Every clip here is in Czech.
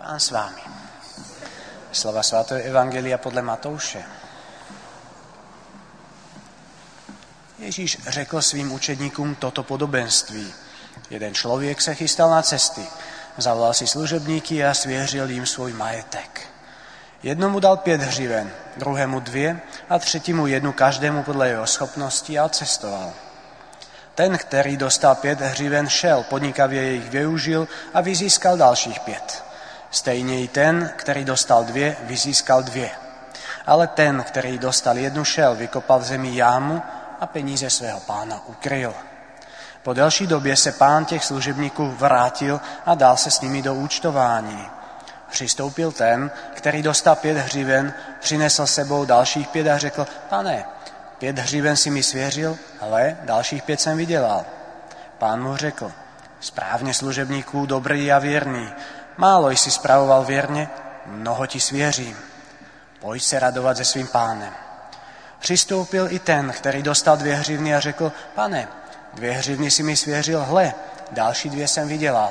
Pán s vámi. Slova svatého evangelia podle Matouše. Ježíš řekl svým učedníkům toto podobenství. Jeden člověk se chystal na cesty, zavolal si služebníky a svěřil jim svůj majetek. Jednomu dal 5 hřiven, druhému 2 a třetímu 1 každému podle jeho schopnosti a odcestoval. Ten, který dostal 5 hřiven, šel, podnikavě jejich využil a vyzískal dalších 5. Stejně i ten, který dostal 2, vyzískal 2. Ale ten, který dostal 1, šel, vykopal v zemi jámu a peníze svého pána ukryl. Po delší době se pán těch služebníků vrátil a dal se s nimi do účtování. Přistoupil ten, který dostal 5 hřiven, přinesl sebou dalších 5 a řekl: Pane, 5 hřiven si mi svěřil, ale dalších 5 jsem vydělal. Pán mu řekl: Správně, služebníků, dobrý a věrný. Málo jsi spravoval věrně, mnoho ti svěřím. Pojď se radovat se svým pánem. Přistoupil i ten, který dostal 2 hřivny a řekl: Pane, 2 hřivny si mi svěřil, hle, další 2 jsem vydělal.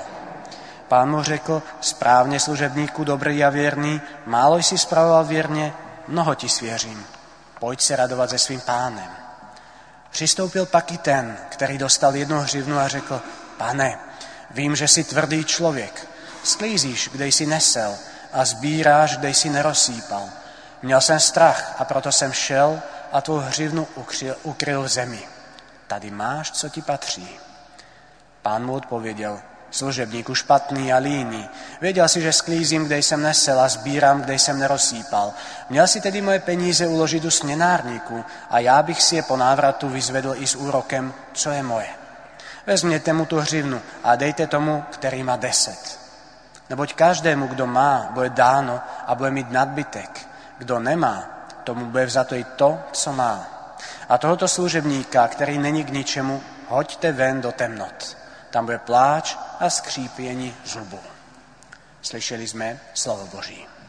Pán mu řekl: Správně, služebníku, dobrý a věrný, málo jsi spravoval věrně, mnoho ti svěřím. Pojď se radovat se svým pánem. Přistoupil pak i ten, který dostal 1 hřivnu a řekl: Pane, vím, že jsi tvrdý člověk. Sklízíš, kde jsi nesel, a sbíráš, kde jsi nerozsýpal. Měl jsem strach a proto jsem šel a tvou hřivnu ukryl v zemi. Tady máš, co ti patří. Pán mu odpověděl: Služebníku špatný a líný, věděl si, že sklízím, kde jsem nesel, a sbírám, kde jsem nerozsýpal. Měl si tedy moje peníze uložit u směnárníku a já bych si je po návratu vyzvedl i s úrokem, co je moje. Vezměte mu tu hřivnu a dejte tomu, který má 10. Neboť každému, kdo má, bude dáno a bude mít nadbytek. Kdo nemá, tomu bude vzato i to, co má. A tohoto služebníka, který není k ničemu, hoďte ven do temnot. Tam bude pláč a skřípění zubů. Slyšeli jsme slovo Boží.